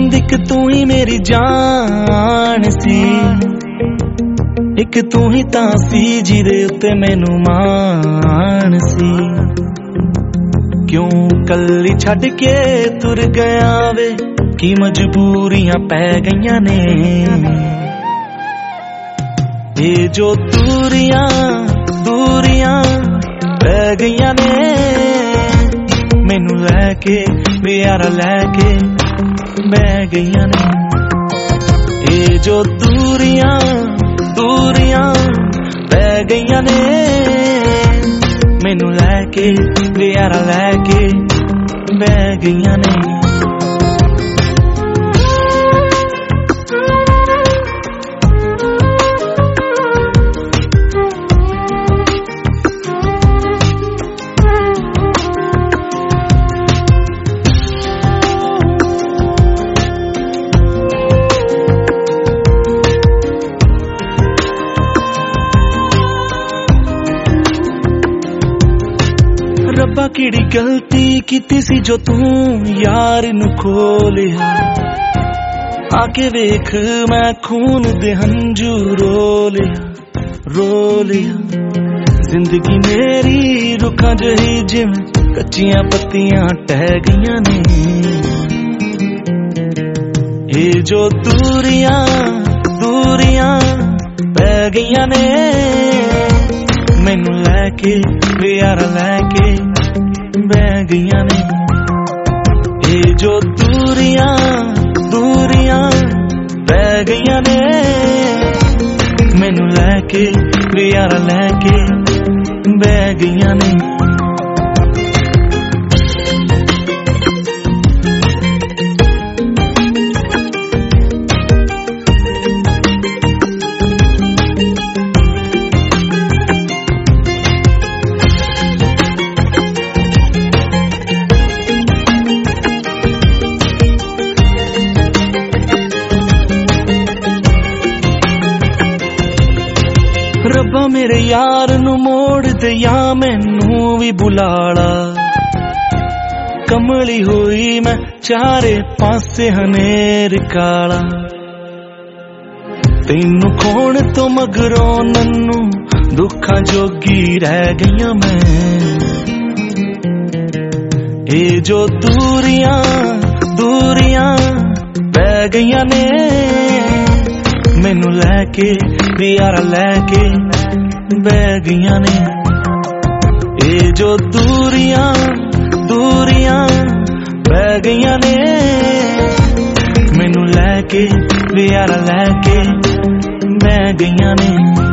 जिंद एक तू ही मेरी जान सी, एक तू ही तां सी जिदे उत्ते मैनू मान सी। क्यों कल्ली छड्ड के तुर गया वे, की मजबूरियां पै गईयां ने। ये जो दूरियां दूरियां पै गईयां ने, मैनू लैके बेयारा लैके बह गईयां ने। ये जो दूरियां दूरियां पै गईयां ने, मैनू लैके बेयारा लैके बह गईयां ने। रब्बा किहड़ी गलती कीती सी जो तू यार नू खोलिया। आके वेख मैं खून दे हंजू रो लिया। जिंदगी मेरी रुखां जही जिवें कच्चियां पत्तियां टह गईयां ने। ये जो दूरियां दूरियां पै गईयां ने, मैनू लैके बेयारा लैके बह गईयां ने। ये जो दूरियां दूरियां पै गईयां ने, मैनू लैके बेयारा लैके बह गईयां ने। रब्बा मेरे यार नू मोड़ दे या मैनू भी बुलाला। कमली हुई मैं चारे पासे हनेर काला। तैनू खोण तो मगरों नन्नू दुखां जोगी रह गईयां मैं। ये जो दूरियां दूरियां पै गईयां ने, मैनू लैके बेयारा लैके बह गईयां ने। ये जो दूरियां दूरियां पै गईयां ने, मैनू लैके बेयारा लैके बह गईयां ने।